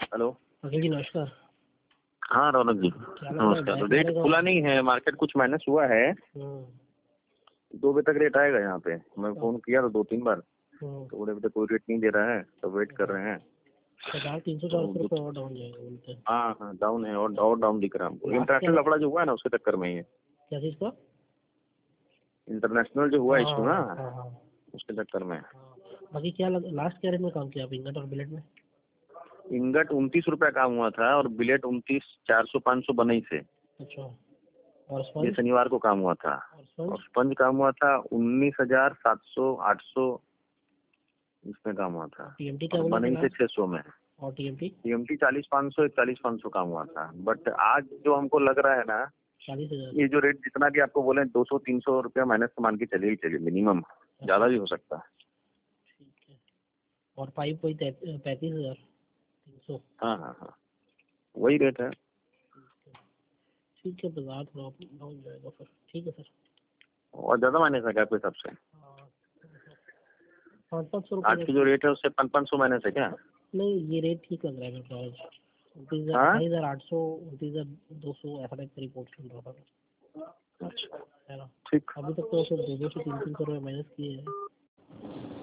Hello अखिल जी नमस्कार। हाँ रौनक जी क्या लग रहा है नमस्कार। तो बैक रेट लगेगा? खुला नहीं है, मार्केट कुछ माइनस हुआ है। 2 बजे तक रेट आएगा यहाँ पे। मैं फोन किया था 2-3 बार, तो बोले अभी तक कोई रेट नहीं दे रहा है, तो वेट कर रहे हैं। 300-400 रुपये और डाउन जाएगा बोलते हैं। हाँ हाँ डाउन है और डाउन दिख रहा है हमको। इंटरनेशनल लफड़ा जो हुआ है ना उसके चक्कर में ही है। क्या चीज का? इंटरनेशनल जो हुआ इशू ना हाँ। उसके चक्कर में। बाकी क्या लास्ट क्या रेट में काम किया आप इंगट और बिलेट में? इंगट 29 रुपया काम हुआ था और बिलेट 29,400-500 बनई से। अच्छा। और ये स्पंज? शनिवार को काम हुआ था। और स्पंज काम हुआ था 19,700-800 इसमें काम हुआ था। टीएमटी क्या और बोला था बनई से लास्ट? 600 में। और टीएमटी? टीएमटी 40,500 41,500 काम हुआ था। बट आज जो हमको लग रहा है ना 40,000। ये जो रेट जितना भी आपको बोले 200-300 रुपया माइनस मान के चलिए ही चलिए मिनिमम, ज्यादा भी हो सकता है। ठीक है। और पाइप वही 35,300। हाँ हाँ हाँ वही रेट है। ठीक है, बाजार थोड़ा डाउन जाएगा फिर। ठीक है सर। और ज्यादा माइनस है क्या आपके हिसाब से? 500 आज की रुपये। जो रेट है उससे 500 माइनस है क्या? नहीं, ये रेट ठीक लग रहा है मेरे को आज। 28,800, 29,200 ऐसा टाइप का रिपोर्ट चल रहा था। अच्छा है ना? ठीक। अभी तक तो सिर्फ 200 से 300 रुपये माइनस किए हैं।